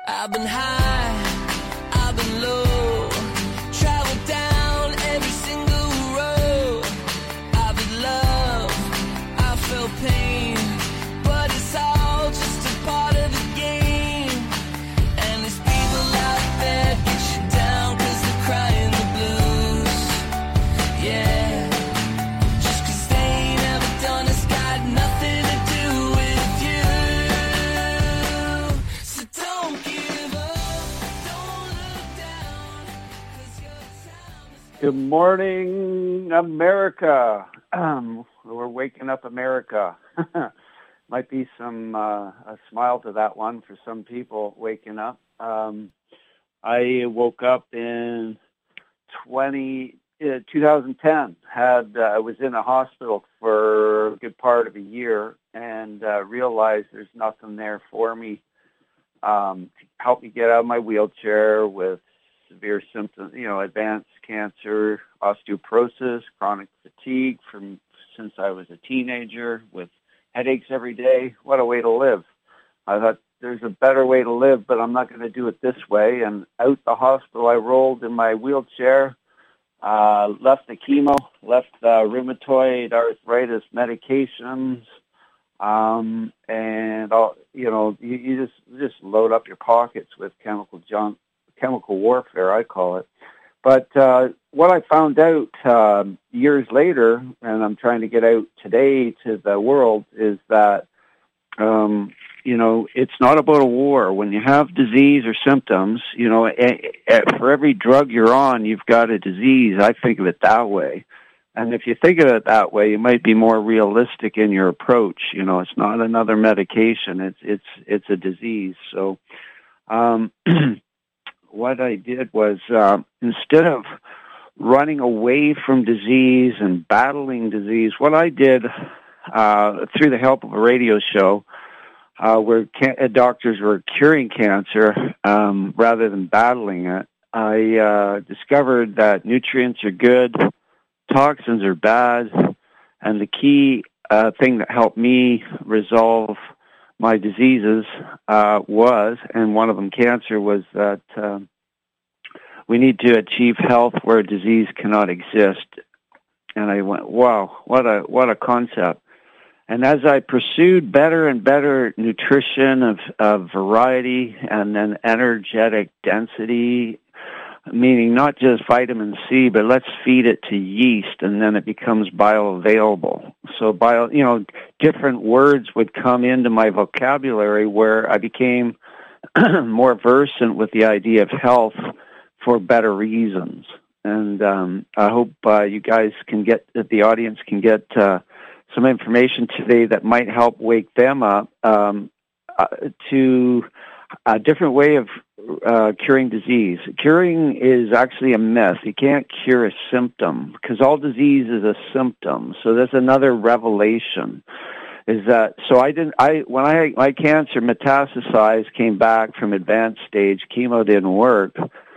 I've been high, I've been low, traveled down every single road. I've been love, I felt pain, but it's all just a part of the game. And there's people out there get you down 'cause they're crying the blues. Yeah, just 'cause they ain't ever done it's got nothing to do with you. So don't give up, don't look down, 'cause your time is Good morning, America. We're waking up America. Might be some a smile to that one for some people waking up. I woke up in 2010. I was in a hospital for a good part of a year and realized there's nothing there for me to help me get out of my wheelchair with severe symptoms, advanced cancer, osteoporosis, chronic fatigue since I was a teenager with headaches every day. What a way to live. I thought there's a better way to live, but I'm not going to do it this way. And out the hospital, I rolled in my wheelchair, left the chemo, left the rheumatoid arthritis medications, and all, you just load up your pockets with chemical warfare, I call it. But what I found out years later, and I'm trying to get out today to the world, is that, it's not about a war. When you have disease or symptoms, for every drug you're on, you've got a disease. I think of it that way. And if you think of it that way, you might be more realistic in your approach. It's not another medication. It's a disease. So, what I did was, instead of running away from disease and battling disease, what I did, through the help of a radio show, where doctors were curing cancer rather than battling it, I discovered that nutrients are good, toxins are bad, and the key thing that helped me resolve my diseases and one of them cancer, was that we need to achieve health where disease cannot exist. And I went, wow, what a concept. And as I pursued better and better nutrition of variety and then energetic density, meaning not just vitamin C, but let's feed it to yeast and then it becomes bioavailable. So different words would come into my vocabulary where I became more versant with the idea of health for better reasons. And I hope you guys the audience can get some information today that might help wake them up to a different way of curing disease. Curing is actually a myth. You can't cure a symptom because all disease is a symptom. So there's another revelation. Is that so? When my cancer metastasized, came back from advanced stage, chemo didn't work.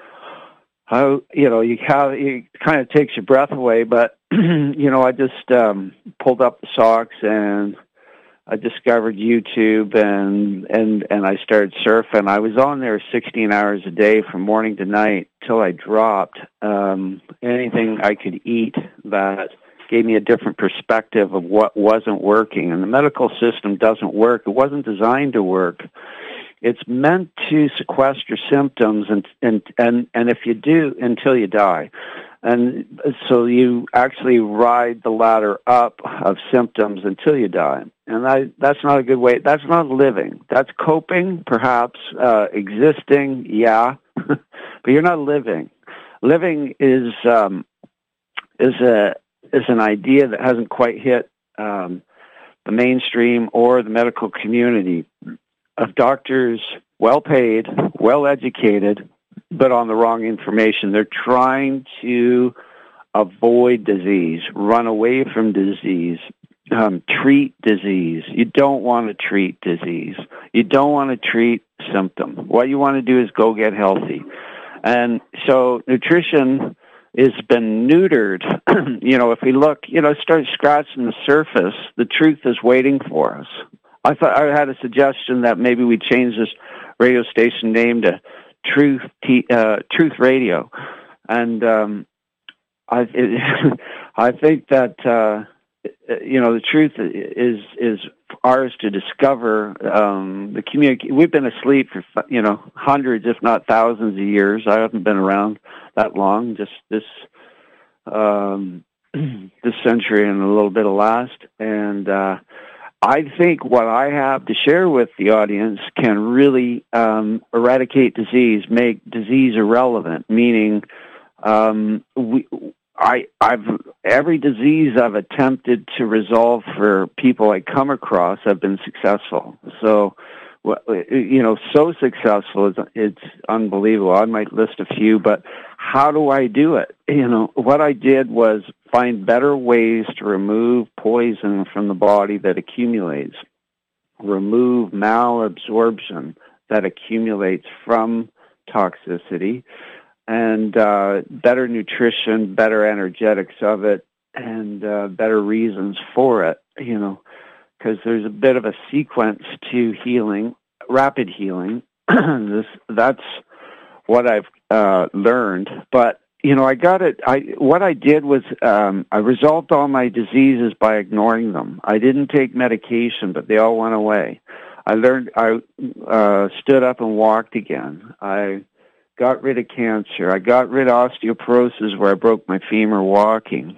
It kind of takes your breath away, but I just pulled up the socks and I discovered YouTube and I started surfing. I was on there 16 hours a day from morning to night till I dropped. Anything I could eat that gave me a different perspective of what wasn't working. And the medical system doesn't work. It wasn't designed to work. It's meant to sequester symptoms and if you do, until you die. And so you actually ride the ladder up of symptoms until you die. And that's not a good way. That's not living. That's coping, perhaps, existing, yeah, but you're not living. Living is an idea that hasn't quite hit the mainstream or the medical community of doctors, well-paid, well-educated, but on the wrong information. They're trying to avoid disease, run away from disease, treat disease. You don't want to treat disease. You don't want to treat symptom. What you want to do is go get healthy. And so nutrition has been neutered. If we look, start scratching the surface, the truth is waiting for us. I thought I had a suggestion that maybe we change this radio station named Truth Radio, and I think that the truth is ours to discover. The community. We've been asleep for hundreds, if not thousands, of years. I haven't been around that long. Just this this century and a little bit of last, and I think what I have to share with the audience can really eradicate disease, make disease irrelevant. Meaning, every disease I've attempted to resolve for people I come across, I've been successful. So, so successful, it's unbelievable. I might list a few, but how do I do it? What I did was find better ways to remove poison from the body that accumulates, remove malabsorption that accumulates from toxicity, and better nutrition, better energetics of it, and better reasons for it, because there's a bit of a sequence to healing, rapid healing. That's what I've learned. But, I got it. What I did was I resolved all my diseases by ignoring them. I didn't take medication, but they all went away. I stood up and walked again. I got rid of cancer. I got rid of osteoporosis where I broke my femur walking.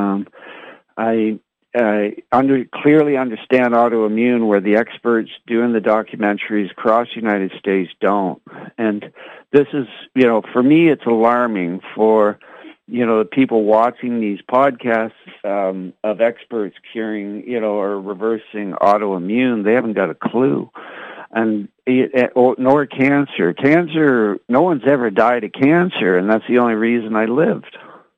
I clearly understand autoimmune where the experts doing the documentaries across the United States don't. And this is, for me, it's alarming for, the people watching these podcasts of experts curing, or reversing autoimmune. They haven't got a clue. And nor cancer. Cancer, no one's ever died of cancer, and that's the only reason I lived.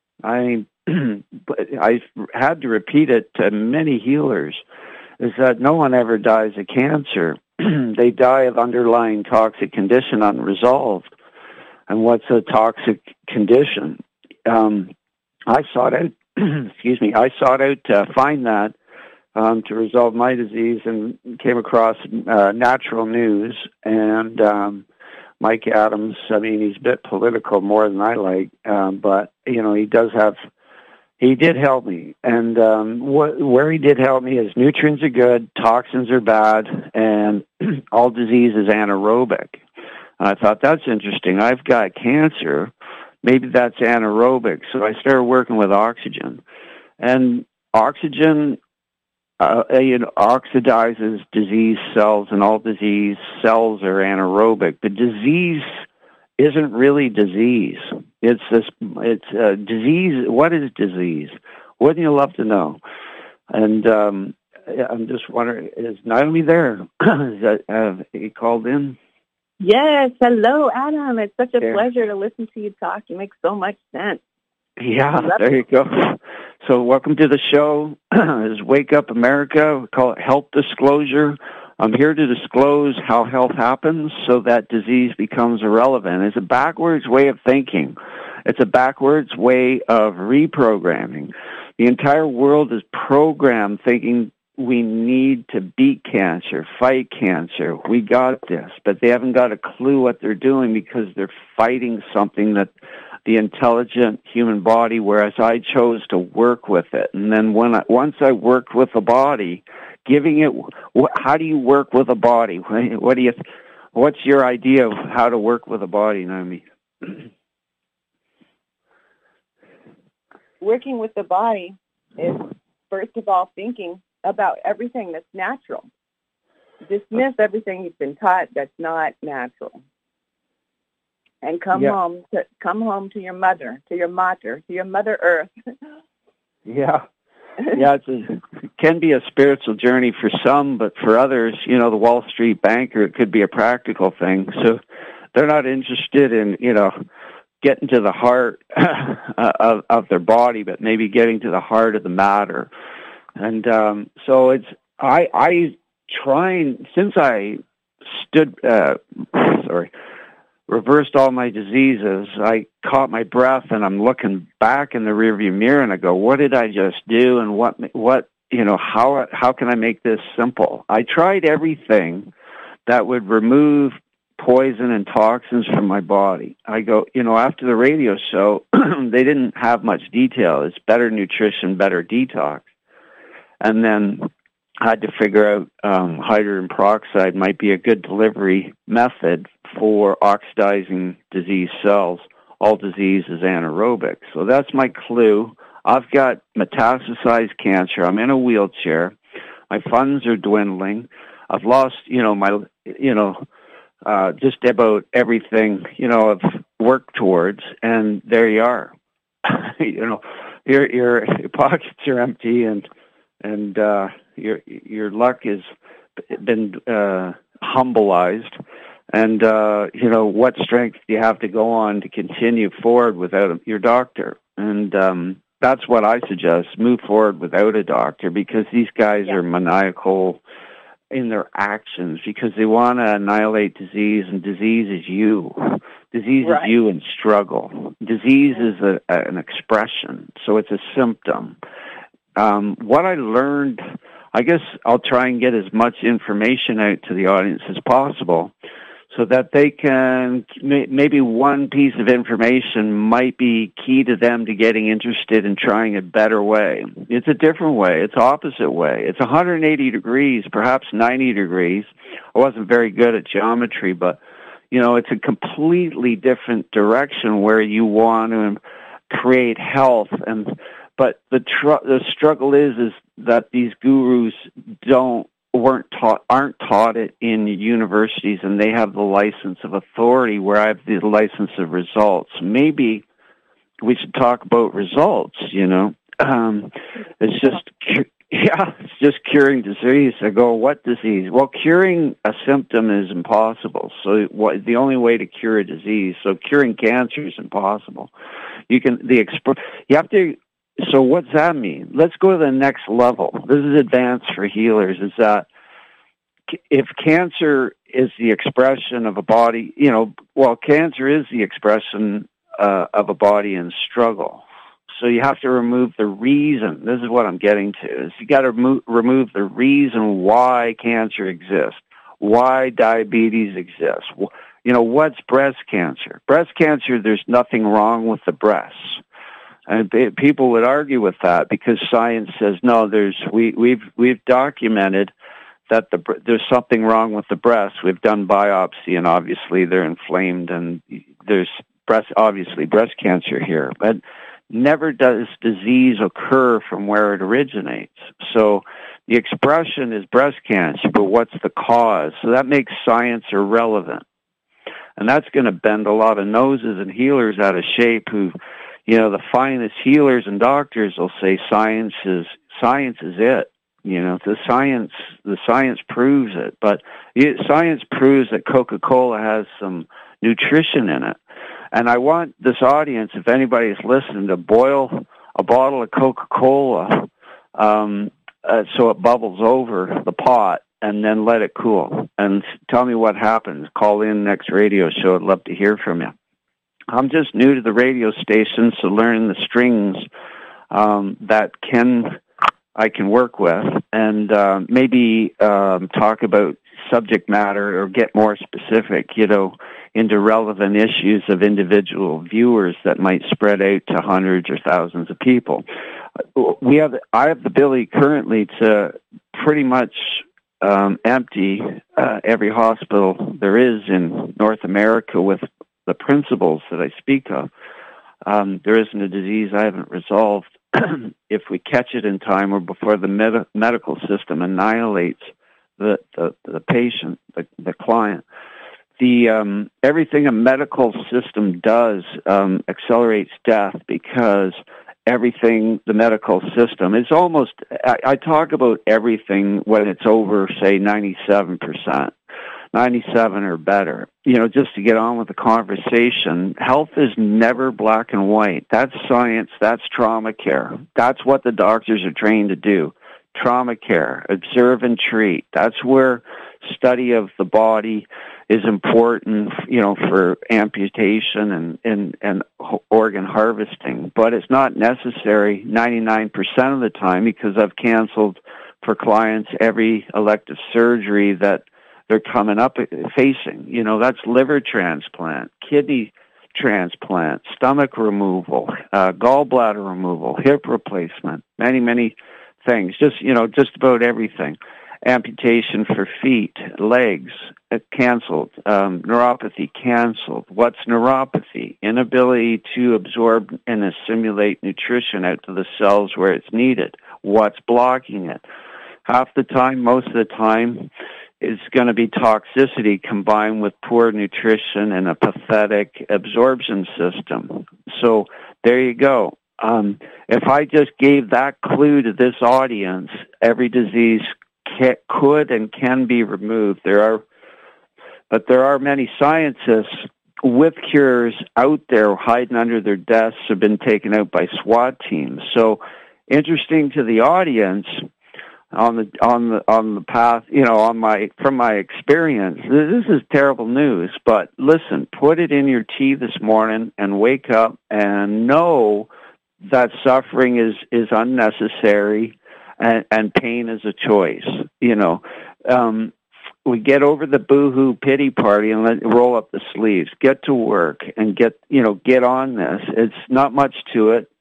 But I had to repeat it to many healers, is that no one ever dies of cancer. They die of underlying toxic condition unresolved. And what's a toxic condition? I sought out, to find that, to resolve my disease, and came across Natural News and Mike Adams. I mean, he's a bit political more than I like, but he did help me. And where he did help me is nutrients are good, toxins are bad, and all disease is anaerobic. And I thought, that's interesting. I've got cancer. Maybe that's anaerobic. So I started working with oxygen. And oxygen oxidizes disease cells, and all disease cells are anaerobic. But disease isn't really disease. It's disease. What is disease? Wouldn't you love to know? And I'm just wondering, is Naomi there? Have you called in? Yes. Hello, Adam. It's such a pleasure to listen to you talk. You make so much sense. Yeah, there you go. So welcome to the show. This is Wake Up America. We call it Health Disclosure. I'm here to disclose how health happens so that disease becomes irrelevant. It's a backwards way of thinking. It's a backwards way of reprogramming. The entire world is programmed thinking we need to beat cancer, fight cancer. We got this, but they haven't got a clue what they're doing because they're fighting something that the intelligent human body, whereas I chose to work with it. And then once I worked with the body, giving it, how do you work with a body? What's your idea of how to work with a body, Naomi? Working with the body is, first of all, thinking about everything that's natural. Dismiss everything you've been taught that's not natural. And come home to your mother, to your mater, to your Mother Earth. Yeah. Yeah, it can be a spiritual journey for some, but for others, the Wall Street banker, it could be a practical thing. So they're not interested in, getting to the heart of their body, but maybe getting to the heart of the matter. And so I trying, since I reversed all my diseases, I caught my breath, and I'm looking back in the rearview mirror, and I go, what did I just do? And how can I make this simple? I tried everything that would remove poison and toxins from my body. I go, after the radio show, they didn't have much detail. It's better nutrition, better detox. And then I had to figure out hydrogen peroxide might be a good delivery method for oxidizing disease cells. All disease is anaerobic. So that's my clue. I've got metastasized cancer. I'm in a wheelchair. My funds are dwindling. I've lost, just about everything, I've worked towards, and there you are. Your pockets are empty, and your luck has been humbleized. And, what strength do you have to go on to continue forward without your doctor? And that's what I suggest, move forward without a doctor, because these guys are maniacal in their actions, because they want to annihilate disease, and disease is you. Disease is you in struggle. Disease is an expression, so it's a symptom. What I learned, I guess I'll try and get as much information out to the audience as possible, so that they can, maybe one piece of information might be key to them to getting interested in trying a better way. It's a different way. It's opposite way. It's 180 degrees, perhaps 90 degrees. I wasn't very good at geometry, but, it's a completely different direction where you want to create health. But the struggle is that these gurus aren't taught it in universities, and they have the license of authority where I have the license of results. Maybe we should talk about results, it's just curing disease. I go, what disease? Well, curing a symptom is impossible. So the only way to cure a disease, so curing cancer is impossible. So what's that mean? Let's go to the next level. This is advanced for healers, is that if cancer is the expression of a body, cancer is the expression of a body in struggle. So you have to remove the reason. This is what I'm getting to, is you got to remove the reason why cancer exists, why diabetes exists. What's breast cancer? Breast cancer, there's nothing wrong with the breasts. And people would argue with that because science says no. We've documented that there's something wrong with the breasts. We've done biopsy, and obviously they're inflamed, and there's breast cancer here. But never does disease occur from where it originates. So the expression is breast cancer, but what's the cause? So that makes science irrelevant, and that's going to bend a lot of noses and healers out of shape who. The finest healers and doctors will say science is it. The science proves it. But science proves that Coca-Cola has some nutrition in it. And I want this audience, if anybody's listening, to boil a bottle of Coca-Cola so it bubbles over the pot, and then let it cool. And tell me what happens. Call in next radio show. I'd love to hear from you. I'm just new to the radio station, so learning the strings that I can work with, and maybe talk about subject matter or get more specific, into relevant issues of individual viewers that might spread out to hundreds or thousands of people. I have the ability currently to pretty much empty every hospital there is in North America with the principles that I speak of. There isn't a disease I haven't resolved if we catch it in time or before the medical system annihilates the patient, the client. Everything a medical system does accelerates death, because everything the medical system is almost, I talk about everything when it's over, say, 97%. 97 or better. Just to get on with the conversation, health is never black and white. That's science. That's trauma care. That's what the doctors are trained to do. Trauma care, observe and treat. That's where study of the body is important, for amputation and organ harvesting. But it's not necessary 99% of the time, because I've canceled for clients every elective surgery that they're coming up facing. You know, that's liver transplant, kidney transplant, stomach removal, gallbladder removal, hip replacement, many things. Just, you know, just about everything. Amputation for feet, legs, canceled. Neuropathy, canceled. What's neuropathy? Inability to absorb and assimilate nutrition out to the cells where it's needed. What's blocking it? Half the time, most of the time, it's going to be toxicity combined with poor nutrition and a pathetic absorption system. So there you go. If I just gave that clue to this audience, every disease could and can be removed. But there are many scientists with cures out there hiding under their desks, have been taken out by SWAT teams. So interesting to the audience on the path, you know, from my experience. This is terrible news, but listen, put it in your tea this morning and wake up and know that suffering is unnecessary. And pain is a choice, you know. We get over the boo-hoo pity party and roll up the sleeves. Get to work and get on this. It's not much to it.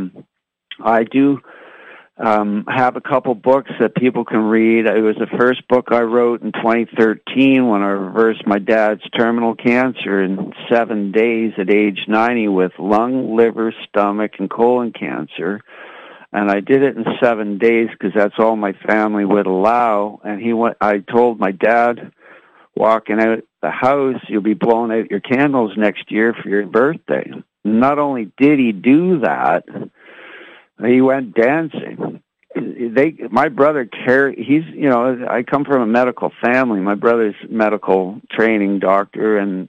I do have a couple books that people can read. It was the first book I wrote in 2013 when I reversed my dad's terminal cancer in 7 days at age 90 with lung, liver, stomach, and colon cancer. And I did it in 7 days because that's all my family would allow. And I told my dad, walking out the house, you'll be blowing out your candles next year for your birthday. Not only did he do that, he went dancing. My brother I come from a medical family. My brother's medical training doctor, and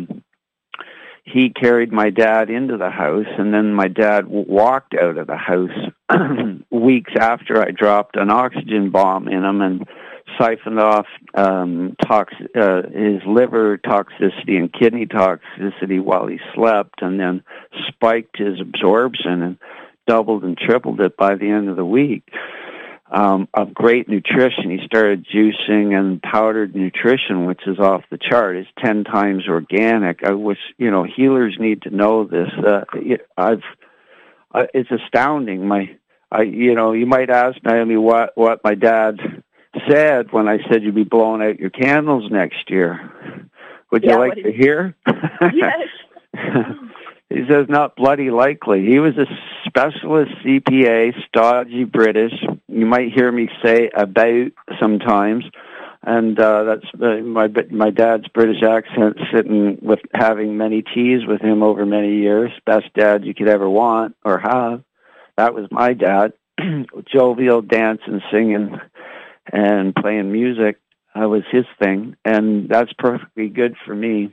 he carried my dad into the house, and then my dad walked out of the house weeks after I dropped an oxygen bomb in him and siphoned off his liver toxicity and kidney toxicity while he slept, and then spiked his absorption and doubled and tripled it by the end of the week. Of great nutrition. He started juicing and powdered nutrition, which is off the chart. It's 10 times organic. I wish, healers need to know this. It's astounding. You might ask Naomi what my dad said when I said you'd be blowing out your candles next year. Would you like to hear? Yes. He says, not bloody likely. He was a specialist CPA, stodgy British. You might hear me say about sometimes. And that's my dad's British accent sitting with having many teas with him over many years. Best dad you could ever want or have. That was my dad. Jovial, dancing, singing, and playing music was his thing. And that's perfectly good for me.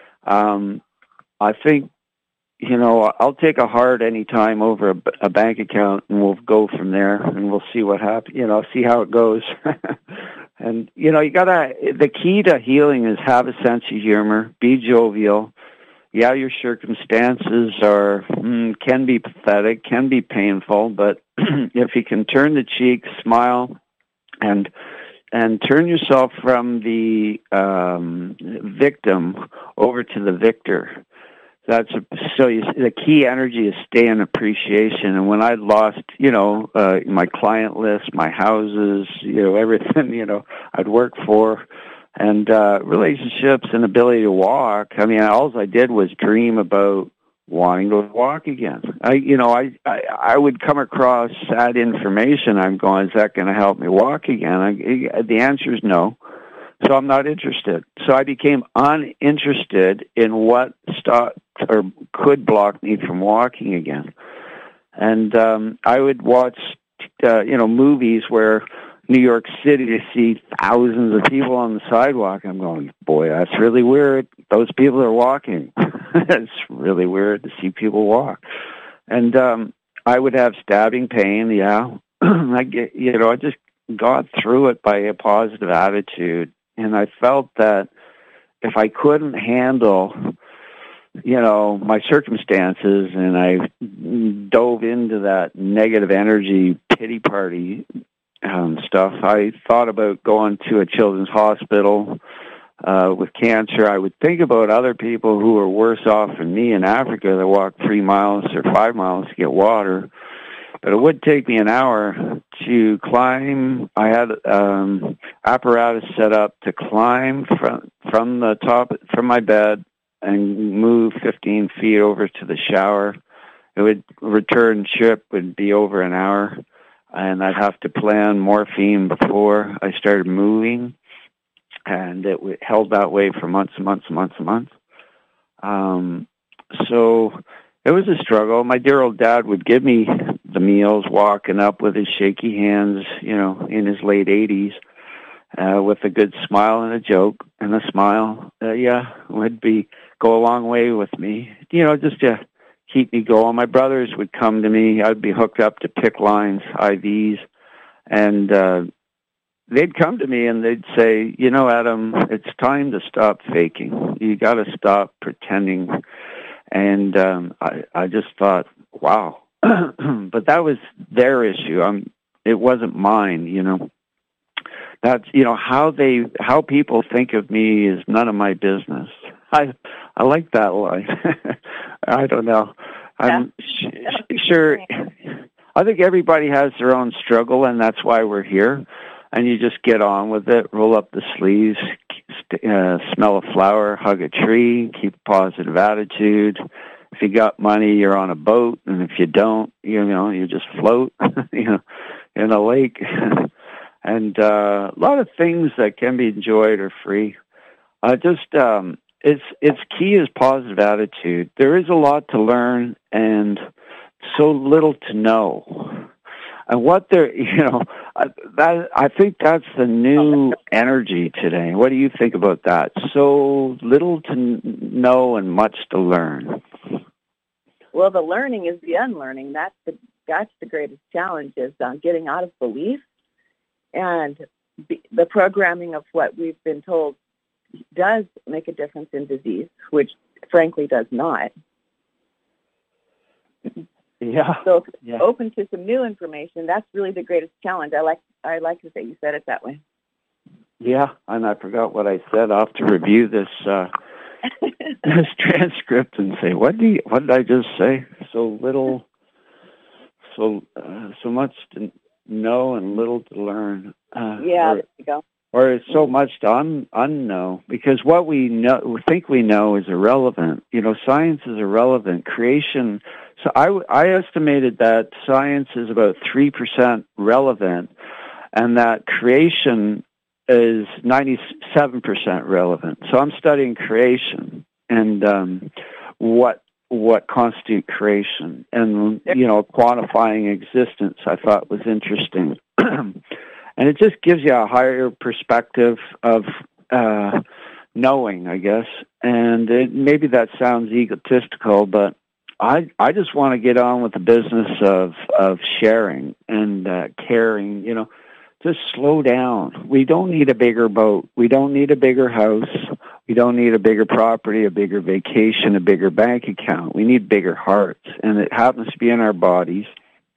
I think, I'll take a heart anytime over a bank account, and we'll go from there, and we'll see what happens, see how it goes. And, the key to healing is have a sense of humor, be jovial. Yeah, your circumstances can be pathetic, can be painful, but if you can turn the cheek, smile, and turn yourself from the victim over to the victor. The key energy is stay in appreciation. And when I lost, my client list, my houses, everything, I'd worked for, and relationships and ability to walk. I mean, all I did was dream about wanting to walk again. I would come across sad information. I'm going, is that going to help me walk again? The answer is no. So I'm not interested. So I became uninterested in what stopped or could block me from walking again. And I would watch, movies where New York City, to see thousands of people on the sidewalk. I'm going, boy, that's really weird. Those people are walking. It's really weird to see people walk. And I would have stabbing pain. Yeah, I just got through it by a positive attitude. And I felt that if I couldn't handle, my circumstances, and I dove into that negative energy pity party, stuff. I thought about going to a children's hospital with cancer. I would think about other people who are worse off than me in Africa that walk 3 miles or 5 miles to get water. But it would take me an hour to climb. I had apparatus set up to climb from the top, from my bed, and move 15 feet over to the shower. It would return trip would be over an hour, and I'd have to plan morphine before I started moving, and it held that way for months and months and months and months. So it was a struggle. My dear old dad would give me the meals, walking up with his shaky hands, in his late 80s, with a good smile and a joke and a smile. Would go a long way with me, just to keep me going. My brothers would come to me. I'd be hooked up to PICC lines, IVs, and they'd come to me and they'd say, Adam, it's time to stop faking. You got to stop pretending. And I just thought, wow. But that was their issue. It wasn't mine, That's, how people think of me is none of my business. I like that line. I don't know. I'm sure. I think everybody has their own struggle, and that's why we're here. And you just get on with it, roll up the sleeves, smell a flower, hug a tree, keep a positive attitude. If you got money, you're on a boat, and if you don't, you just float, in a lake. And a lot of things that can be enjoyed are free. It's key is positive attitude. There is a lot to learn and so little to know. And what I think that's the new energy today. What do you think about that? So little to know and much to learn. Well, the learning is the unlearning. That's the greatest challenge, is getting out of belief and the programming of what we've been told does make a difference in disease, which frankly does not. Yeah. So open to some new information, that's really the greatest challenge. I like to say you said it that way. Yeah, and I forgot what I said. I'll have to review this this transcript and say, what did I just say? So little, so much to know and little to learn. There you go. Or it's so much to unknow, because what we think we know is irrelevant. Science is irrelevant. Creation. So I estimated that science is about 3% relevant, and that creation is 97% relevant. So I'm studying creation and what constitutes creation, and quantifying existence. I thought was interesting. And it just gives you a higher perspective of knowing, I guess. And maybe that sounds egotistical, but I just want to get on with the business of sharing and caring. Just slow down. We don't need a bigger boat. We don't need a bigger house. We don't need a bigger property, a bigger vacation, a bigger bank account. We need bigger hearts, and it happens to be in our bodies,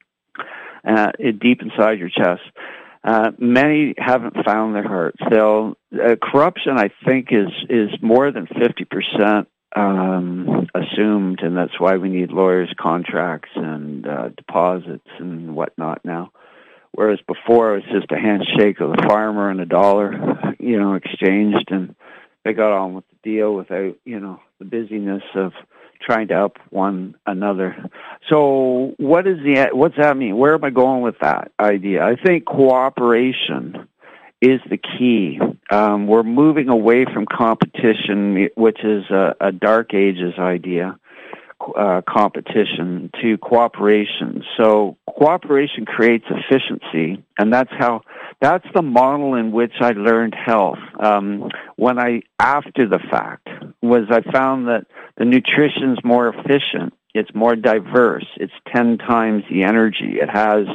deep inside your chest. Many haven't found their hearts. Corruption, I think, is more than 50% assumed, and that's why we need lawyers, contracts, and deposits and whatnot now. Whereas before, it was just a handshake of the farmer and $1, exchanged, and they got on with the deal without, the busyness of trying to help one another. So what's that mean? Where am I going with that idea? I think cooperation is the key. We're moving away from competition, which is a dark ages idea, competition, to cooperation. So cooperation creates efficiency, and that's the model in which I learned health. After the fact, I found that the nutrition's more efficient, it's more diverse, it's 10 times the energy, it has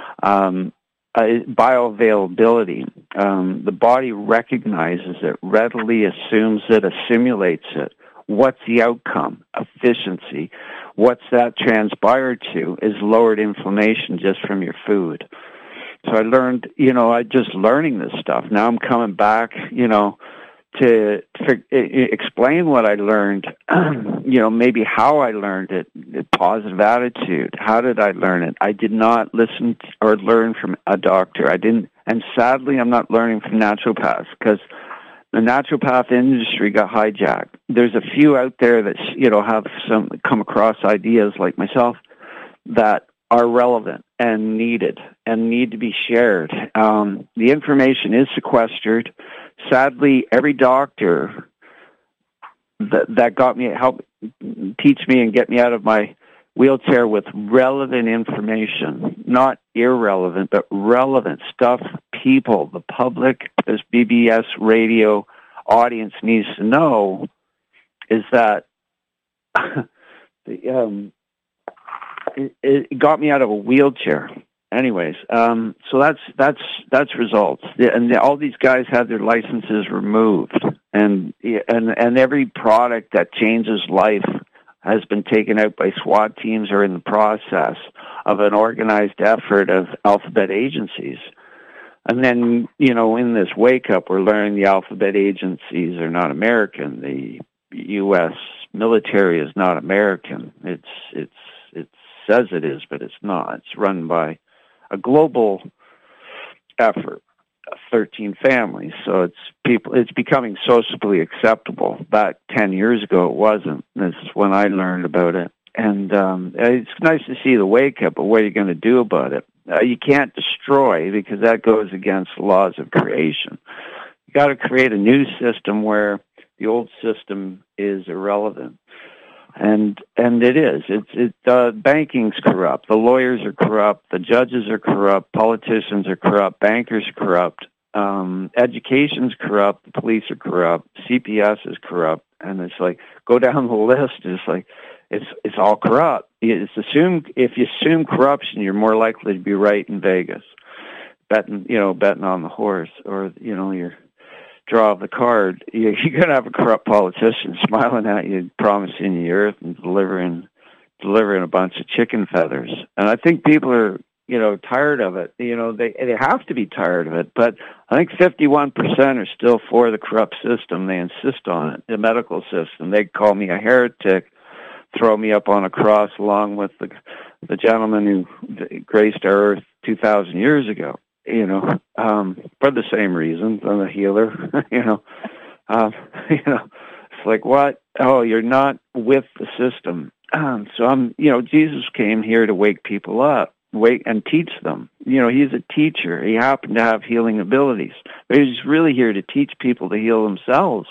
bioavailability. The body recognizes it, readily assumes it, assimilates it. What's the outcome? Efficiency. What's that transpire to is lowered inflammation just from your food. So I learned, I just learning this stuff. Now I'm coming back, to explain what I learned, maybe how I learned it, the positive attitude. How did I learn it? I did not listen or learn from a doctor. I didn't, and sadly, I'm not learning from naturopaths because the naturopath industry got hijacked. There's a few out there that, have come across ideas like myself that are relevant and needed and need to be shared. The information is sequestered. Sadly, every doctor that got me, helped teach me and get me out of my wheelchair with relevant information, not irrelevant, but relevant stuff people, the public, this BBS radio audience needs to know is that it got me out of a wheelchair. Anyways, so that's results, and all these guys had their licenses removed, and every product that changes life has been taken out by SWAT teams or in the process of an organized effort of alphabet agencies. And then, in this wake up, we're learning the alphabet agencies are not American. The U.S. military is not American. It says it is, but it's not. It's run by a global effort, 13 families. So it's becoming socially acceptable. Back 10 years ago, it wasn't. This is when I learned about it. And it's nice to see the wake up, but what are you going to do about it? You can't destroy because that goes against the laws of creation. You got to create a new system where the old system is irrelevant. And it is. Banking's corrupt. The lawyers are corrupt. The judges are corrupt. Politicians are corrupt. Bankers are corrupt. Education's corrupt. The police are corrupt. CPS is corrupt. And it's like, go down the list. It's like, it's all corrupt. If you assume corruption, you're more likely to be right in Vegas, betting on the horse, or your draw of the card. You're gonna have a corrupt politician smiling at you, promising you the earth and delivering a bunch of chicken feathers. And I think people are tired of it. They have to be tired of it. But I think 51% are still for the corrupt system. They insist on it. The medical system. They call me a heretic. Throw me up on a cross along with the gentleman who graced our earth 2,000 years ago, for the same reason. I'm a healer, it's like, what? Oh, you're not with the system. So Jesus came here to wake people up, and teach them. He's a teacher. He happened to have healing abilities, but he's really here to teach people to heal themselves.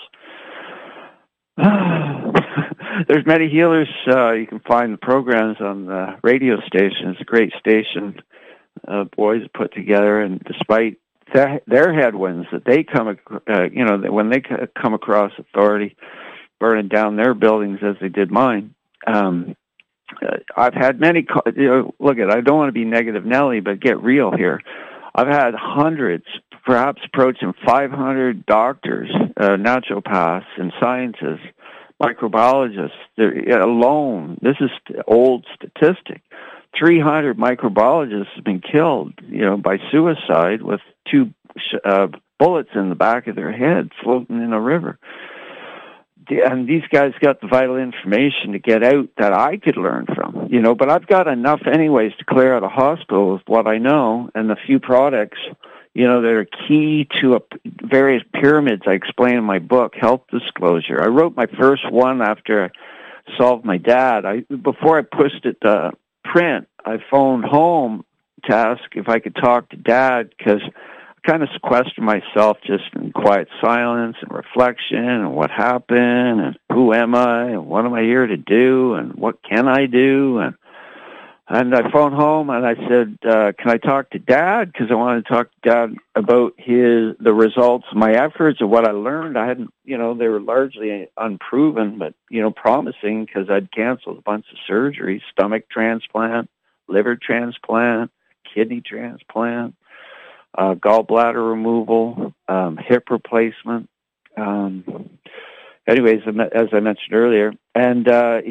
There's many healers. You can find the programs on the radio station. It's a great station. Boys put together, and despite their headwinds that they when they come across authority burning down their buildings as they did mine, I've had many. Look at, I don't want to be negative Nelly, but get real here. I've had hundreds, perhaps approaching 500 doctors, naturopaths, and scientists, microbiologists alone. This is old statistic. 300 microbiologists have been killed, by suicide with 2 bullets in the back of their head floating in a river. And these guys got the vital information to get out that I could learn from, but I've got enough anyways to clear out a hospital with what I know and the few products, that are key to various pyramids I explain in my book, Health Disclosure. I wrote my first one after I solved my dad. Before I pushed it to print, I phoned home to ask if I could talk to Dad, because I kind of sequestered myself just in quiet silence and reflection and what happened and who am I and what am I here to do and what can I do. And I phoned home and I said, can I talk to Dad? Because I wanted to talk to Dad about the results of my efforts and what I learned. I hadn't, they were largely unproven, but, promising, because I'd canceled a bunch of surgeries: stomach transplant, liver transplant, kidney transplant, gallbladder removal, hip replacement. Anyways, as I mentioned earlier, and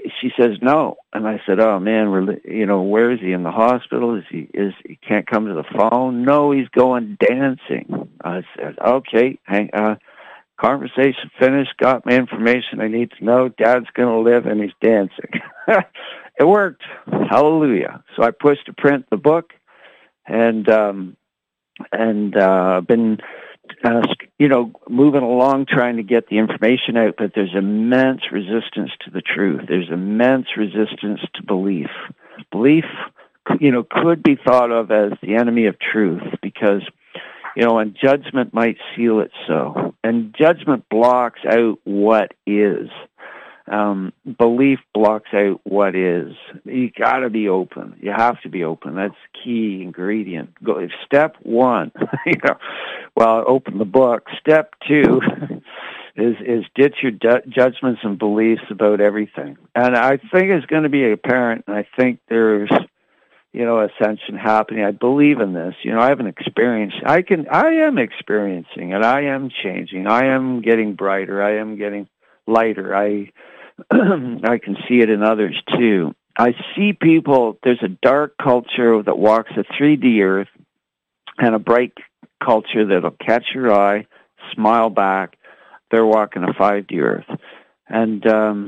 she says no, and I said, "Oh man, where is he, in the hospital? He can't come to the phone? No, he's going dancing." I said, "Okay, conversation finished. Got my information I need to know. Dad's going to live, and he's dancing." It worked. Hallelujah! So I pushed to print the book, and been moving along trying to get the information out, but there's immense resistance to the truth. There's immense resistance to belief. Belief, could be thought of as the enemy of truth because, and judgment might seal it so. And judgment blocks out what is. Belief blocks out what is. You got to be open. You have to be open. That's key ingredient. Step one, open the book. Step two is ditch your judgments and beliefs about everything. And I think it's going to be apparent. And I think there's, ascension happening. I believe in this. I have an experience. I am experiencing, and I am changing. I am getting brighter. I am getting lighter. I can see it in others too. I see people, there's a dark culture that walks a 3D earth and a bright culture that'll catch your eye, smile back. They're walking a 5D earth. And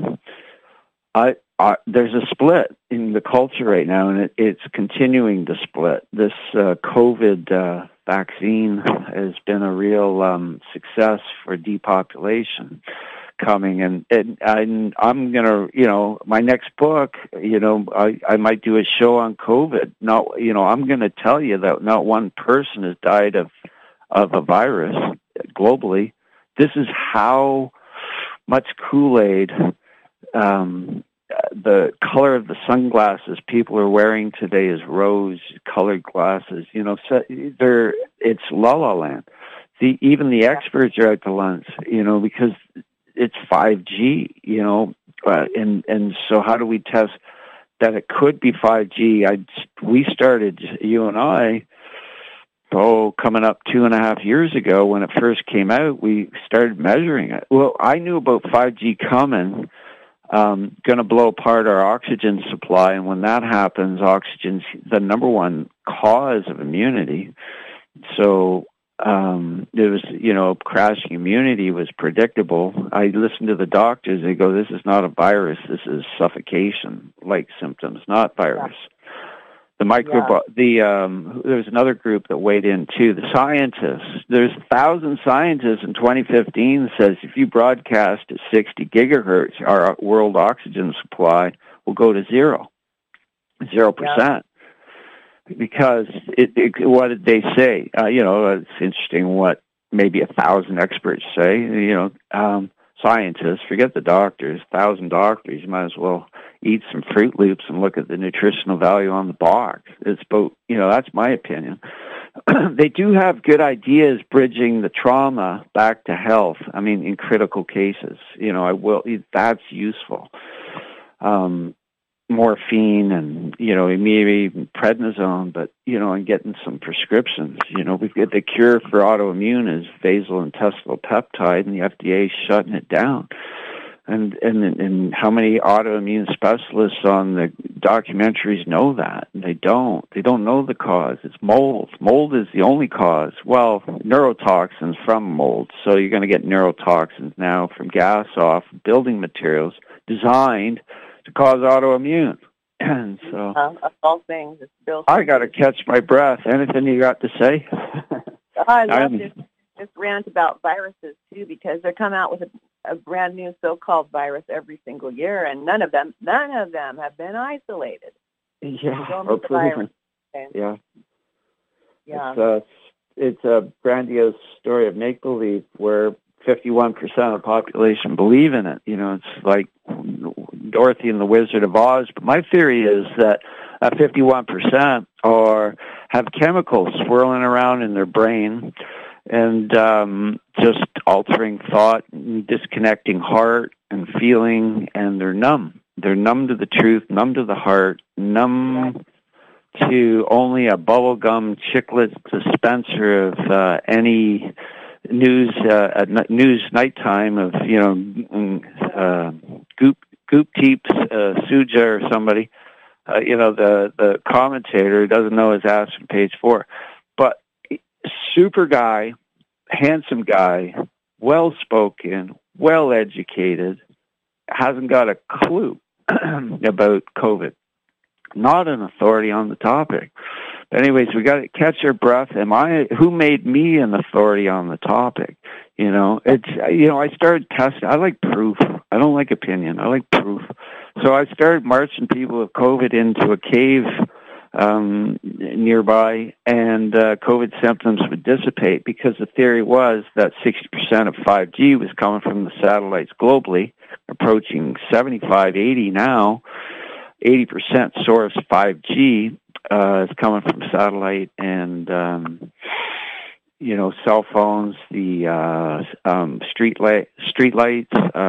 there's a split in the culture right now, and it's continuing to split. This COVID vaccine has been a real success for depopulation coming, and I'm gonna, my next book, I might do a show on COVID. I'm gonna tell you that not one person has died of a virus globally. This is how much Kool-Aid, the color of the sunglasses people are wearing today is rose-colored glasses. It's la la land. Even the experts are out to lunch, because it's 5G, and so how do we test that it could be 5G? We started, you and I, coming up 2.5 years ago when it first came out, we started measuring it. Well, I knew about 5G coming, going to blow apart our oxygen supply, and when that happens, oxygen's the number one cause of immunity. So it was, crashing immunity was predictable. I listened to the doctors. They go, this is not a virus. This is suffocation-like symptoms, not virus. There's another group that weighed in too. The scientists. There's 1,000 scientists in 2015 says if you broadcast at 60 gigahertz, our world oxygen supply will go to 0%. Yeah. Because what did they say? It's interesting what maybe 1,000 experts say. Scientists, forget the doctors, 1,000 doctors, you might as well eat some Fruit Loops and look at the nutritional value on the box. It's both, that's my opinion. They do have good ideas bridging the trauma back to health. I mean, in critical cases, that's useful. Morphine and, maybe even prednisone, but, and getting some prescriptions. We've got the cure for autoimmune is vasointestinal peptide, and the FDA is shutting it down. And how many autoimmune specialists on the documentaries know that? And they don't. They don't know the cause. It's mold. Mold is the only cause. Well, neurotoxins from mold. So you're going to get neurotoxins now from gas off building materials designed to cause autoimmune. And so of all things, it's built. I got to catch my breath. Anything you got to say? I love this rant about viruses too, because they come out with a brand new so-called virus every single year, and none of them have been isolated. Yeah, or proven. Okay. Yeah. Yeah. It's a grandiose story of make-believe where 51% of the population believe in it. It's like Dorothy and the Wizard of Oz. But my theory is that 51% have chemicals swirling around in their brain and just altering thought, and disconnecting heart and feeling, and they're numb. They're numb to the truth, numb to the heart, numb to only a bubblegum chiclet dispenser of any news at news nighttime of goop Gupteep Suja or somebody, the commentator doesn't know his ass from page 4. But super guy, handsome guy, well-spoken, well-educated, hasn't got a clue about COVID. Not an authority on the topic. But anyways, we got to catch our breath. Who made me an authority on the topic? I started testing. I like proof. I don't like opinion. I like proof. So I started marching people with COVID into a cave nearby, and COVID symptoms would dissipate, because the theory was that 60% of 5G was coming from the satellites globally, approaching 75, 80 now. 80% source 5G is coming from satellite and, cell phones, the street lights,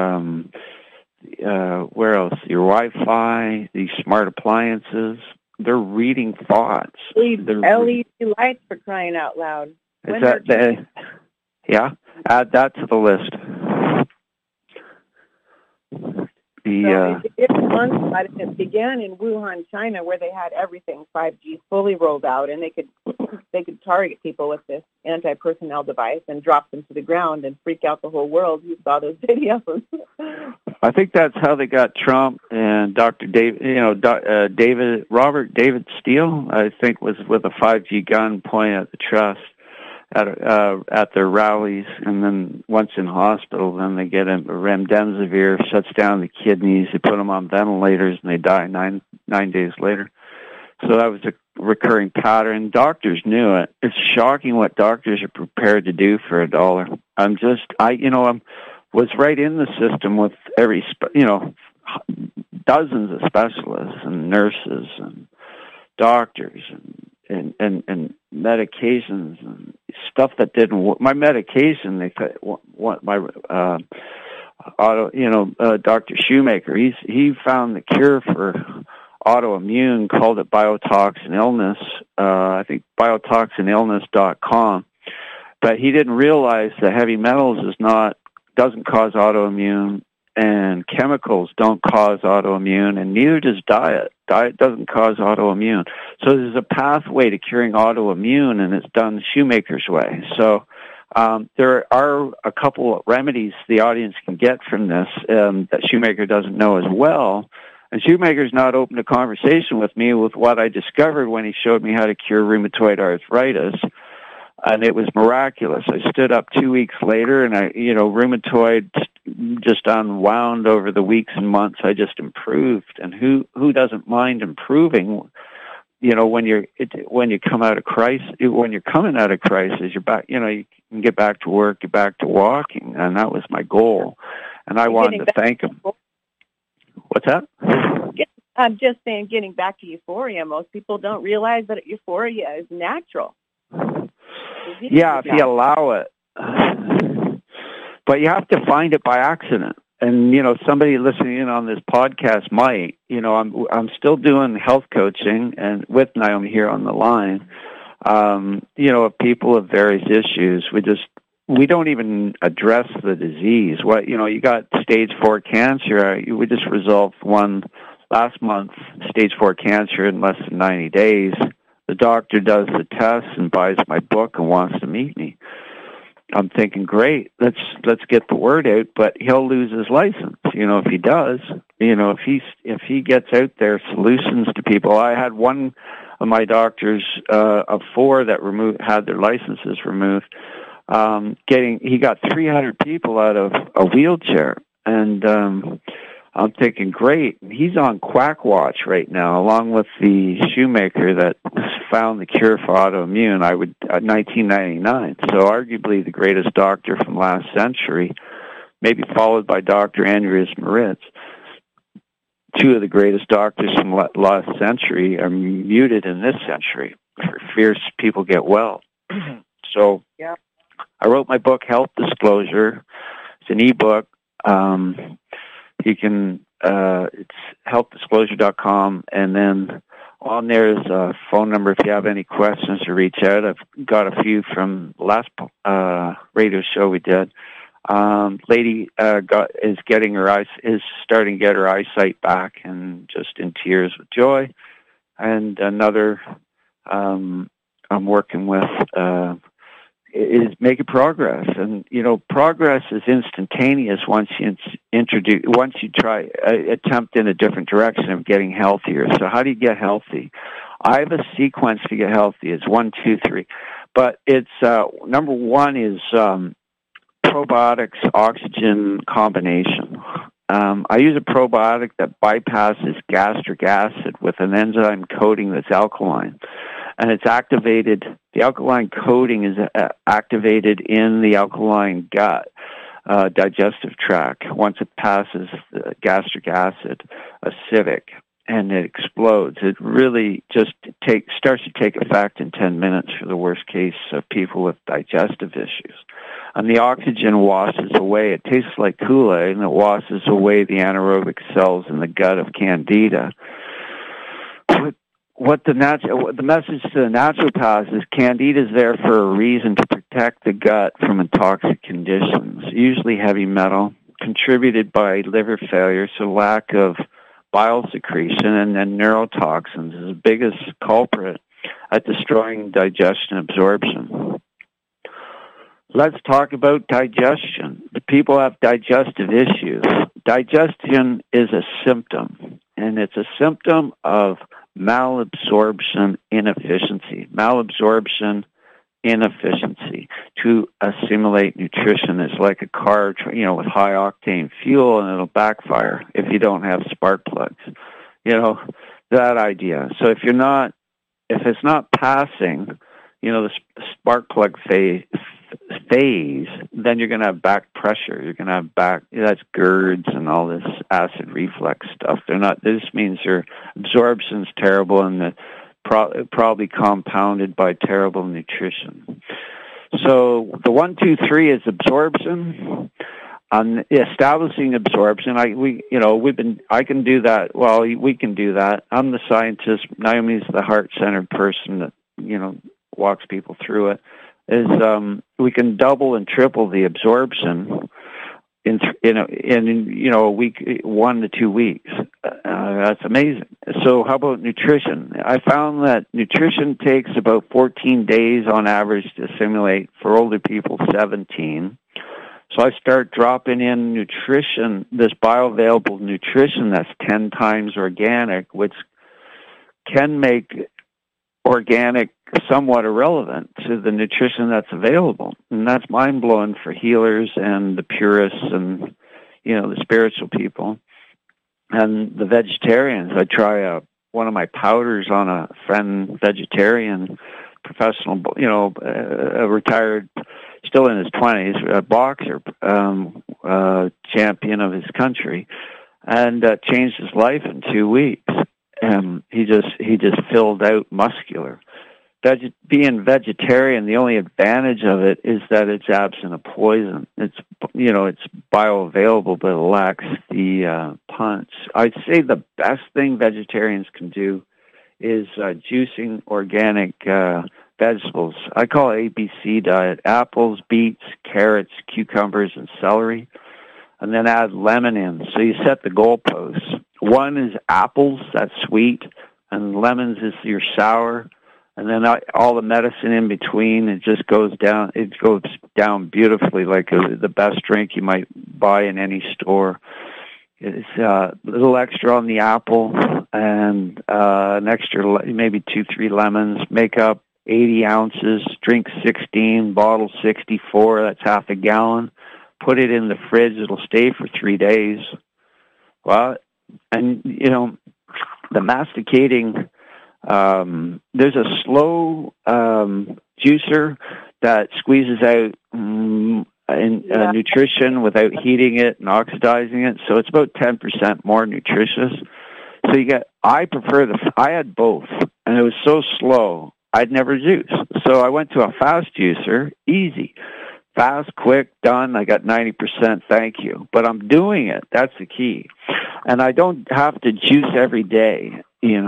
where else? Your Wi-Fi, these smart appliances. They're reading thoughts. LED lights, for crying out loud. Is that yeah? Add that to the list. It began in Wuhan, China, where they had everything 5G fully rolled out, and they could target people with this anti-personnel device and drop them to the ground and freak out the whole world. You saw those videos. I think that's how they got Trump and Dr. Robert David Steele, I think, was with a 5G gun pointing at the trust at their rallies, and then once in hospital, then they get a remdesivir, shuts down the kidneys, they put them on ventilators, and they die nine days later. So that was a recurring pattern. Doctors knew it. It's shocking what doctors are prepared to do for $1. I was right in the system with dozens of specialists and nurses and doctors and medications and stuff that didn't work. My medication, Dr. Shoemaker, he found the cure for autoimmune, called it biotoxin illness. I think biotoxinillness.com. But he didn't realize that heavy metals doesn't cause autoimmune, and chemicals don't cause autoimmune, and neither does diet. Diet doesn't cause autoimmune. So there's a pathway to curing autoimmune, and it's done Shoemaker's way. So there are a couple of remedies the audience can get from this that Shoemaker doesn't know as well. And Shoemaker's not open to conversation with me with what I discovered when he showed me how to cure rheumatoid arthritis. And it was miraculous. I stood up 2 weeks later, and rheumatoid just unwound over the weeks and months. I just improved. And who doesn't mind improving? When you come out of crisis, when you're coming out of crisis, you're back. You can get back to work, get back to walking, and that was my goal. And I wanted to thank him. What's that? I'm just saying, getting back to euphoria. Most people don't realize that euphoria is natural. Yeah, if you allow it. But you have to find it by accident. And, somebody listening in on this podcast might. I'm still doing health coaching and with Naomi here on the line, of people with various issues. We don't even address the disease. You got stage 4 cancer. We just resolved one last month, stage 4 cancer in less than 90 days. The doctor does the test and buys my book and wants to meet me. I'm thinking, great, let's get the word out, but he'll lose his license. If he does, if he gets out there solutions to people. I had one of my doctors of 4 that had their licenses removed. He got 300 people out of a wheelchair, and I'm thinking, great. He's on Quack Watch right now, along with the Shoemaker that found the cure for autoimmune. 1999. So arguably the greatest doctor from last century, maybe followed by Dr. Andreas Moritz. 2 of the greatest doctors from last century are muted in this century for fear people get well. So yeah. I wrote my book, Health Disclosure. It's an ebook. You can, it's healthdisclosure.com, and then on there is a phone number if you have any questions to reach out. I've got a few from the last radio show we did. Lady is starting to get her eyesight back and just in tears with joy. And another I'm working with is making progress. And progress is instantaneous once you attempt in a different direction of getting healthier. So how do you get healthy? I have a sequence to get healthy. It's 1, 2, 3. But it's number one is probiotics oxygen combination. I use a probiotic that bypasses gastric acid with an enzyme coating that's alkaline. And it's activated, the alkaline coating is activated in the alkaline gut digestive tract once it passes the gastric acid, acidic, and it explodes. It really just starts to take effect in 10 minutes for the worst case of people with digestive issues. And the oxygen washes away. It tastes like Kool-Aid, and it washes away the anaerobic cells in the gut of Candida. The message to the naturopaths is Candida is there for a reason, to protect the gut from toxic conditions, usually heavy metal, contributed by liver failure, so lack of bile secretion, and then neurotoxins is the biggest culprit at destroying digestion absorption. Let's talk about digestion. The people have digestive issues. Digestion is a symptom, and it's a symptom of malabsorption inefficiency. Malabsorption inefficiency. To assimilate nutrition is like a car, with high octane fuel, and it'll backfire if you don't have spark plugs. That idea. So if it's not passing, the spark plug phase, then you're going to have back pressure. You're going to have that's GERDs and all this acid reflux stuff. This means your absorption's terrible, and probably compounded by terrible nutrition. So the 1, 2, 3 is absorption. On establishing absorption, I can do that. Well, we can do that. I'm the scientist. Naomi's the heart-centered person that walks people through it. We can double and triple the absorption in a week, 1 to 2 weeks. That's amazing. So how about nutrition? I found that nutrition takes about 14 days on average to assimilate. For older people, 17. So I start dropping in nutrition, this bioavailable nutrition that's 10 times organic, which can make organic somewhat irrelevant to the nutrition that's available. And that's mind-blowing for healers and the purists and, the spiritual people. And the vegetarians, I try one of my powders on a friend, vegetarian, professional, a retired, still in his 20s, a boxer, champion of his country, and changed his life in 2 weeks. He just filled out muscular. Being vegetarian, the only advantage of it is that it's absent of poison. It's bioavailable, but it lacks the punch. I'd say the best thing vegetarians can do is juicing organic vegetables. I call it ABC diet: apples, beets, carrots, cucumbers, and celery. And then add lemon in. So you set the goalposts. 1 is apples, that's sweet, and lemons is your sour. And then all the medicine in between, it just goes down. It goes down beautifully, like the best drink you might buy in any store. It's a little extra on the apple, and an extra, maybe 2-3 lemons. Make up 80 ounces. Drink 16, bottle 64. That's half a gallon. Put it in the fridge. It'll stay for 3 days. Well, and the masticating. There's a slow juicer that squeezes out nutrition without heating it and oxidizing it, so it's about 10% more nutritious. So I had both, and it was so slow, I'd never juice. So I went to a fast juicer, easy. Fast, quick, done. I got 90%, thank you. But I'm doing it. That's the key. And I don't have to juice every day,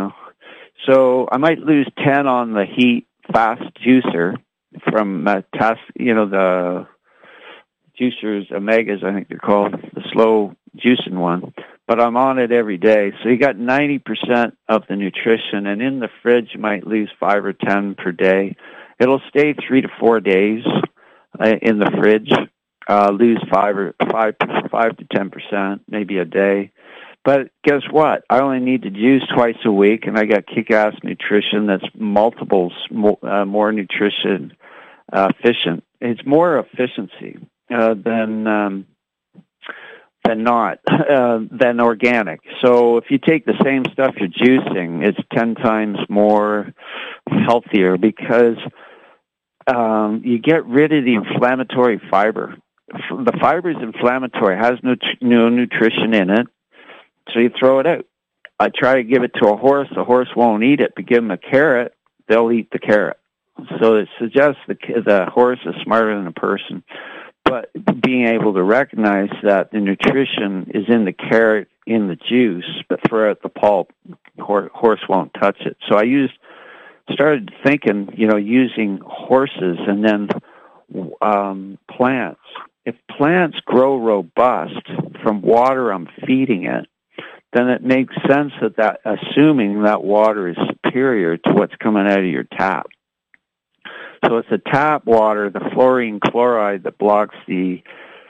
So I might lose 10 on the heat fast juicer from the juicers, omegas, I think they're called, the slow juicing one. But I'm on it every day. So you got 90% of the nutrition, and in the fridge you might lose 5 or 10 per day. It'll stay 3 to 4 days in the fridge. Lose 5 to 10%, maybe a day. But guess what? I only need to juice twice a week, and I got kick-ass nutrition that's multiples more nutrition efficient. It's more efficiency than organic. So if you take the same stuff you're juicing, it's 10 times more healthier because you get rid of the inflammatory fiber. The fiber is inflammatory, has no nutrition in it, so you throw it out. I try to give it to a horse. The horse won't eat it, but give them a carrot, they'll eat the carrot. So it suggests the horse is smarter than a person. But being able to recognize that the nutrition is in the carrot, in the juice, but throughout the pulp, horse won't touch it. So I started thinking, using horses and then plants. If plants grow robust from water I'm feeding it, then it makes sense that assuming that water is superior to what's coming out of your tap. So it's the tap water, the fluorine chloride, that blocks the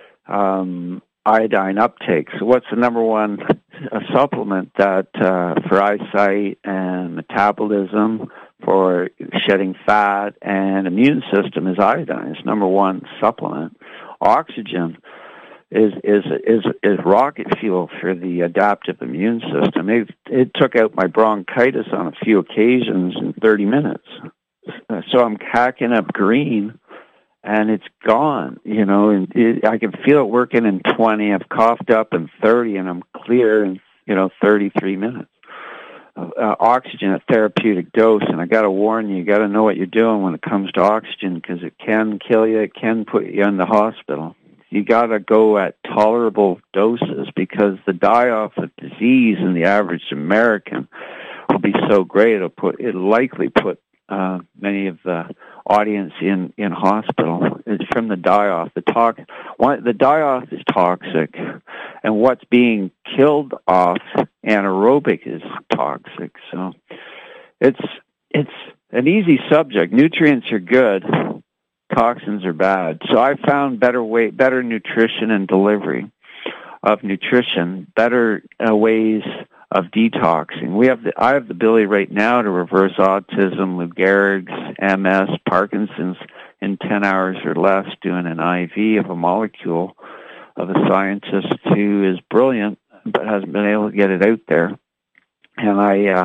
iodine uptake. So what's the number one supplement that for eyesight and metabolism, for shedding fat and immune system is iodine. It's number one supplement. Oxygen is rocket fuel for the adaptive immune system. It took out my bronchitis on a few occasions in 30 minutes. So I'm hacking up green, and it's gone, and I can feel it working in 20. I've coughed up in 30, and I'm clear in, 33 minutes. Oxygen at therapeutic dose, and I got to warn you, got to know what you're doing when it comes to oxygen, because it can kill you, it can put you in the hospital. You got to go at tolerable doses, because the die-off of disease in the average American will be so great, it'll likely put many of the audience in hospital. It's from the die-off. The die-off is toxic, and what's being killed off anaerobic is toxic. So it's an easy subject. Nutrients are good, toxins are bad. So I found better nutrition and delivery of nutrition, better ways of detoxing. I have the ability right now to reverse autism, Lou Gehrig's, MS, Parkinson's in 10 hours or less, doing an IV of a molecule of a scientist who is brilliant but hasn't been able to get it out there. And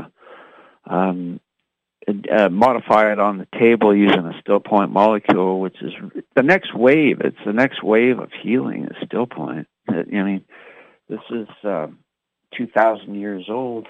I modify it on the table using a still point molecule, which is the next wave. It's the next wave of healing, is still point. This is 2,000 years old.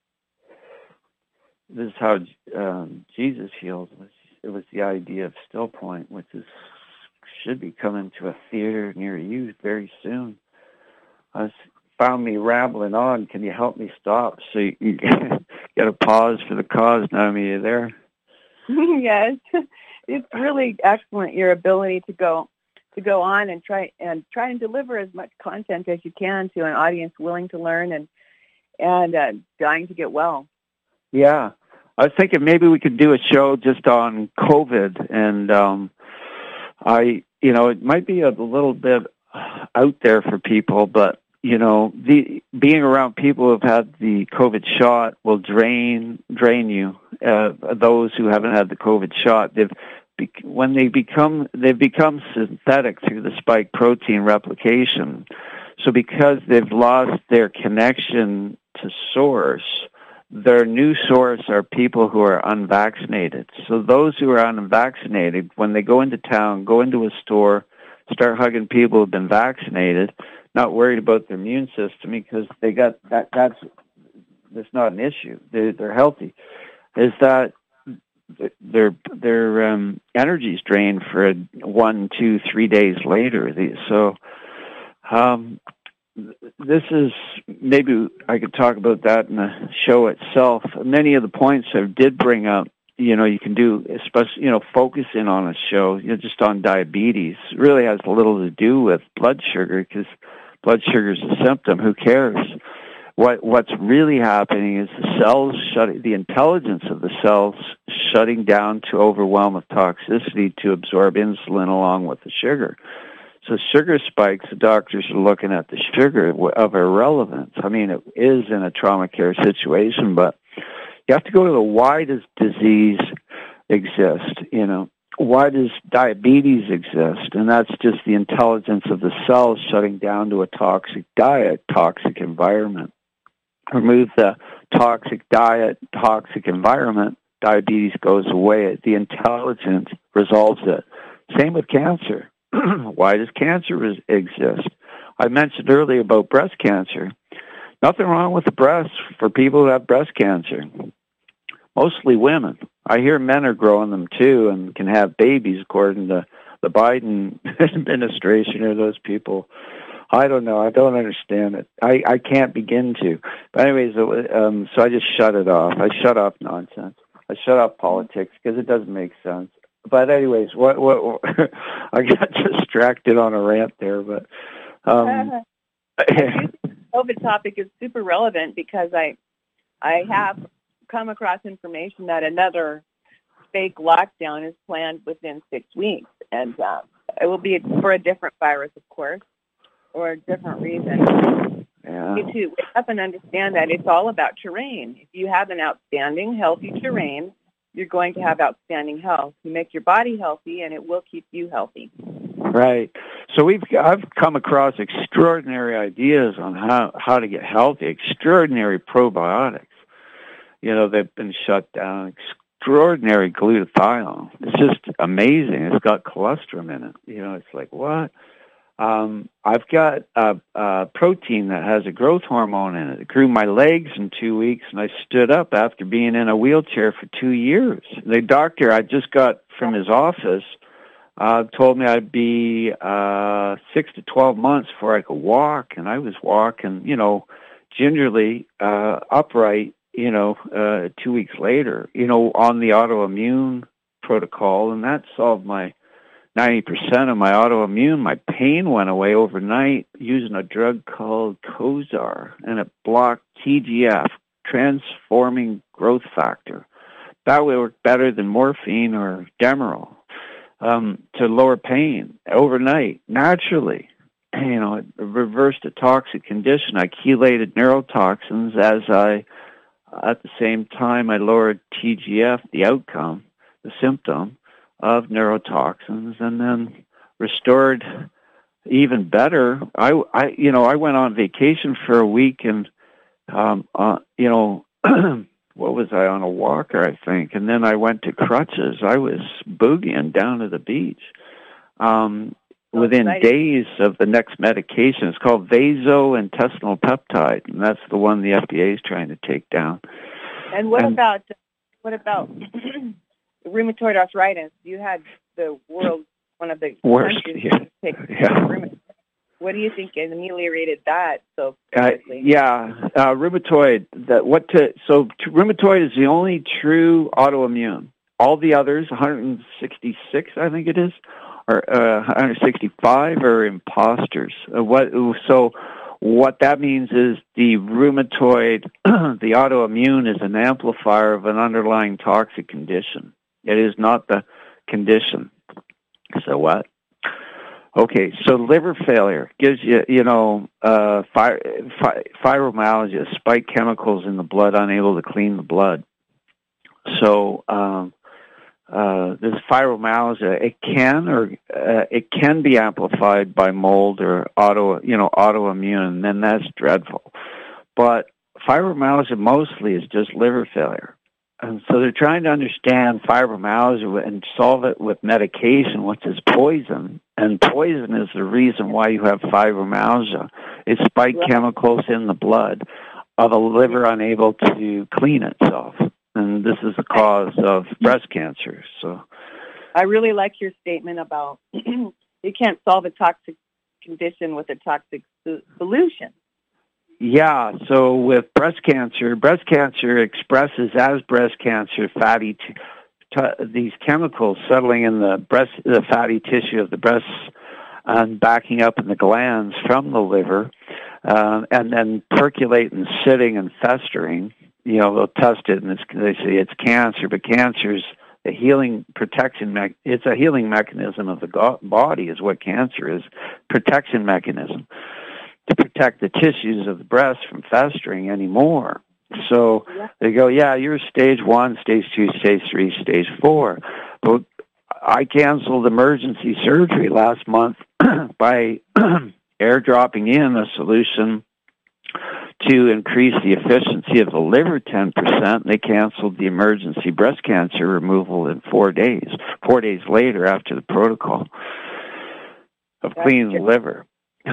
This is how Jesus healed. It was the idea of still point, which should be coming to a theater near you very soon. Found me rambling on. Can you help me stop? So you get a pause for the cause. Naomi, are you there? Yes, it's really excellent, your ability to go on and try and deliver as much content as you can to an audience willing to learn and dying to get well. Yeah, I was thinking maybe we could do a show just on COVID, and it might be a little bit out there for people, but being around people who have had the COVID shot will drain you. Those who haven't had the COVID shot, they've become synthetic through the spike protein replication. So because they've lost their connection to source, their new source are people who are unvaccinated. So those who are unvaccinated, when they go into town, go into a store, start hugging people who have been vaccinated, not worried about their immune system because they got that's not an issue. They're healthy. Is that their energy's drained for 1, 2, 3 days later. So this is, maybe I could talk about that in the show itself. Many of the points I did bring up you can do, especially, focus in on a show, just on diabetes. It really has little to do with blood sugar, because blood sugar is a symptom. Who cares? What's really happening is the intelligence of the cells shutting down to overwhelm with toxicity to absorb insulin along with the sugar. So sugar spikes, the doctors are looking at the sugar of irrelevance. I mean, it is in a trauma care situation, but you have to go to the why does disease exist, Why does diabetes exist? And that's just the intelligence of the cells shutting down to a toxic diet, toxic environment. Remove the toxic diet, toxic environment, diabetes goes away. The intelligence resolves it. Same with cancer. Why does cancer exist? I mentioned earlier about breast cancer. Nothing wrong with the breasts for people who have breast cancer. Mostly women. I hear men are growing them too and can have babies, according to the Biden administration or those people. I don't know. I don't understand it. I can't begin to. But anyways, so I just shut it off. I shut off nonsense. I shut off politics because it doesn't make sense. But anyways, what I got distracted on a rant there. But the COVID topic is super relevant because I have come across information that another fake lockdown is planned within 6 weeks, and it will be for a different virus, of course, or a different reason. Yeah. You to wake up and understand that it's all about terrain. If you have an outstanding, healthy terrain, you're going to have outstanding health. You make your body healthy, and it will keep you healthy. Right. So I've come across extraordinary ideas on how to get healthy, extraordinary probiotics. They've been shut down. Extraordinary glutathione. It's just amazing. It's got colostrum in it. It's like, what? I've got a protein that has a growth hormone in it. It grew my legs in 2 weeks, and I stood up after being in a wheelchair for 2 years. The doctor I just got from his office told me I'd be 6 to 12 months before I could walk, and I was walking, gingerly, upright, 2 weeks later, on the autoimmune protocol, and that solved my 90% of my autoimmune. My pain went away overnight using a drug called Cozar, and it blocked TGF, transforming growth factor. That would work better than morphine or Demerol to lower pain overnight, naturally. It reversed a toxic condition. I chelated neurotoxins at the same time I lowered TGF, the outcome, the symptom of neurotoxins, and then restored even better. I went on vacation for a week, and what was I, on a walker, I think, and then I went to crutches. I was boogieing down to the beach. Within days of the next medication. It's called vasointestinal peptide, and that's the one the FDA is trying to take down. And what about rheumatoid arthritis? You had the world, one of the worst. Yeah. Rheumatoid. What do you think ameliorated that so quickly? Rheumatoid. Rheumatoid is the only true autoimmune. All the others, 166, I think it is, or 165, are imposters. What that means is the rheumatoid, the autoimmune, is an amplifier of an underlying toxic condition. It is not the condition. So what? Okay, so liver failure gives you, fibromyalgia, spike chemicals in the blood, unable to clean the blood. So this fibromyalgia, it can be amplified by mold or autoimmune, and then that's dreadful. But fibromyalgia mostly is just liver failure. And so they're trying to understand fibromyalgia and solve it with medication, which is poison. And poison is the reason why you have fibromyalgia. It's spike chemicals in the blood of a liver unable to clean itself. And this is the cause of breast cancer. So, I really like your statement about you can't solve a toxic condition with a toxic solution. Yeah, so with breast cancer expresses as breast cancer these chemicals settling in the fatty tissue of the breasts and backing up in the glands from the liver, and then percolate and sitting and festering. They'll test it, and they say it's cancer, but cancer is a healing protection. It's a healing mechanism of the body, is what cancer is. Protection mechanism to protect the tissues of the breast from festering anymore. So they go, yeah, you're stage 1, stage 2, stage 3, stage 4. But I canceled emergency surgery last month by airdropping in a solution to increase the efficiency of the liver 10%. They canceled the emergency breast cancer removal in 4 days. 4 days later, after the protocol of cleaning the liver.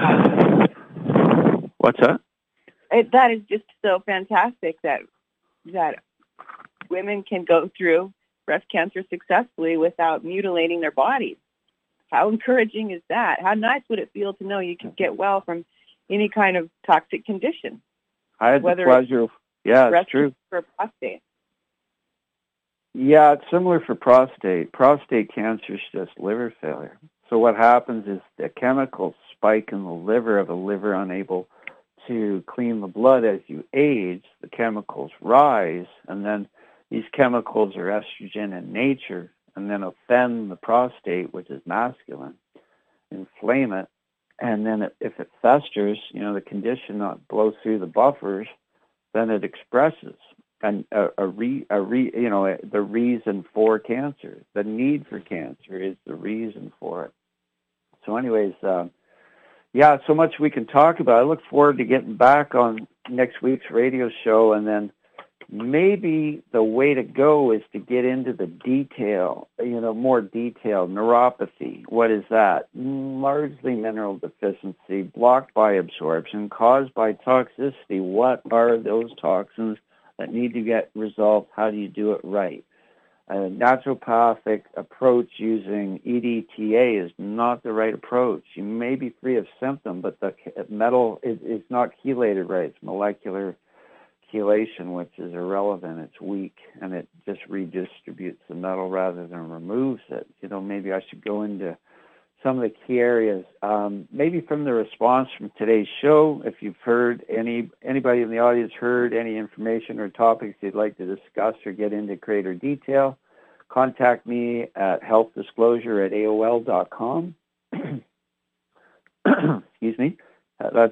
What's that? That is just so fantastic that women can go through breast cancer successfully without mutilating their bodies. How encouraging is that? How nice would it feel to know you can get well from any kind of toxic condition? I had the pleasure. Yeah, it's true. For prostate. Yeah, it's similar for prostate. Prostate cancer is just liver failure. So what happens is the chemicals spike in the liver of a liver unable to clean the blood. As you age, the chemicals rise, and then these chemicals are estrogen in nature, and then offend the prostate, which is masculine, inflame it, and then if it festers, the condition not blows through the buffers, then it expresses and the reason for cancer. The need for cancer is the reason for it. So anyways, so much we can talk about. I look forward to getting back on next week's radio show, and then maybe the way to go is to get into the detail, more detail. Neuropathy, what is that? Largely mineral deficiency, blocked by absorption, caused by toxicity. What are those toxins that need to get resolved? How do you do it right? A naturopathic approach using EDTA is not the right approach. You may be free of symptom, but the metal is not chelated right. It's molecular chelation, which is irrelevant. It's weak, and it just redistributes the metal rather than removes it. Maybe I should go into some of the key areas. Maybe from the response from today's show, if you've heard anybody in the audience heard any information or topics you'd like to discuss or get into greater detail, contact me at healthdisclosure@AOL.com. Excuse me. That's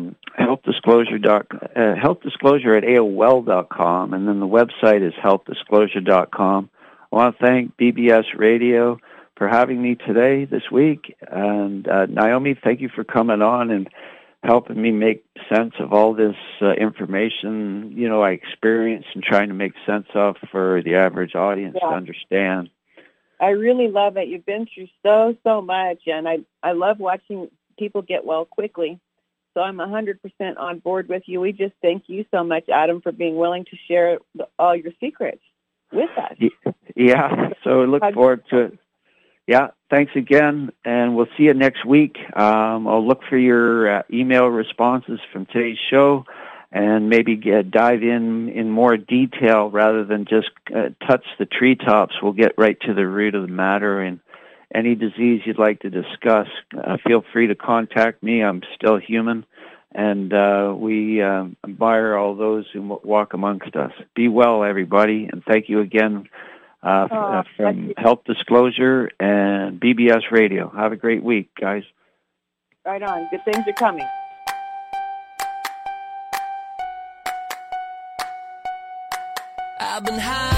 healthdisclosure@AOL.com, and then the website is healthdisclosure.com. I want to thank BBS Radio for having me today, this week, and Naomi, thank you for coming on and helping me make sense of all this information, I experienced and trying to make sense of for the average audience to understand. I really love it. You've been through so much, and I love watching people get well quickly. So I'm 100% on board with you. We just thank you so much, Adam, for being willing to share all your secrets with us. Yeah, so I look forward to it. Yeah, thanks again, and we'll see you next week. I'll look for your email responses from today's show and maybe dive in more detail rather than just touch the treetops. We'll get right to the root of the matter, and any disease you'd like to discuss, feel free to contact me. I'm still human, and we admire all those who walk amongst us. Be well, everybody, and thank you again from Health Disclosure and BBS Radio. Have a great week, guys. Right on. Good things are coming. I've been high